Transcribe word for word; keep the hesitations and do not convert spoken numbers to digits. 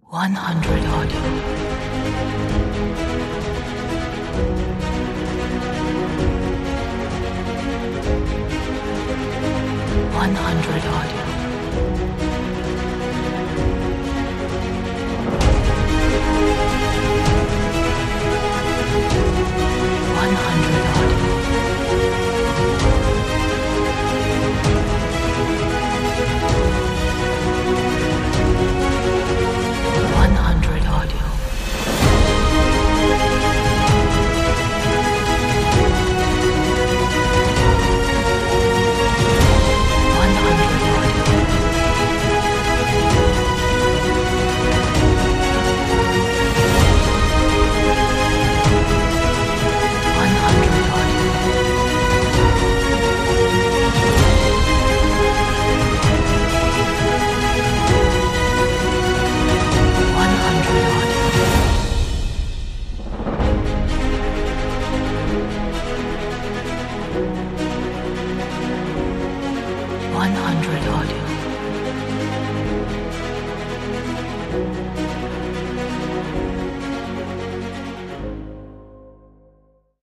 one hundred audio. one hundred audio. one hundred audio. one hundred audio. one hundred audio. one hundred audio. one hundred audio. one hundred audio.